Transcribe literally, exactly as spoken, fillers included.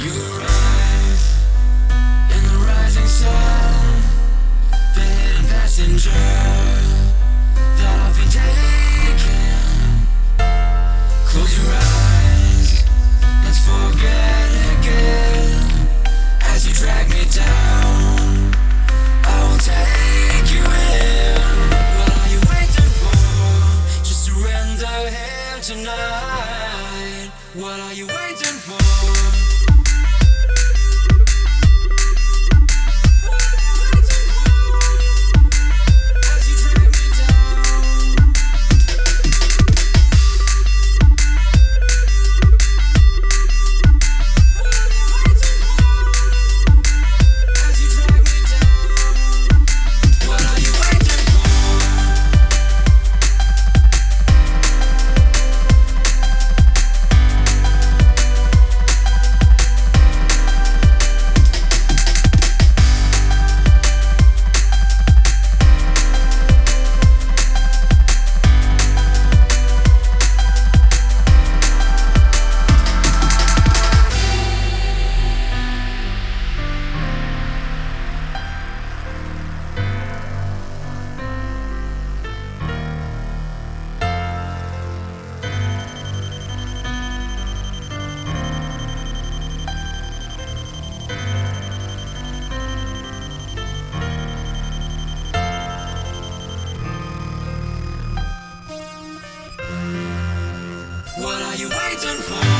You arrive in the rising sun, the hidden passenger that I've been taking. Close your eyes, let's forget again. As you drag me down, I will take you in. What are you waiting for? Just surrender here tonight. What are you waiting for? What are you waiting for?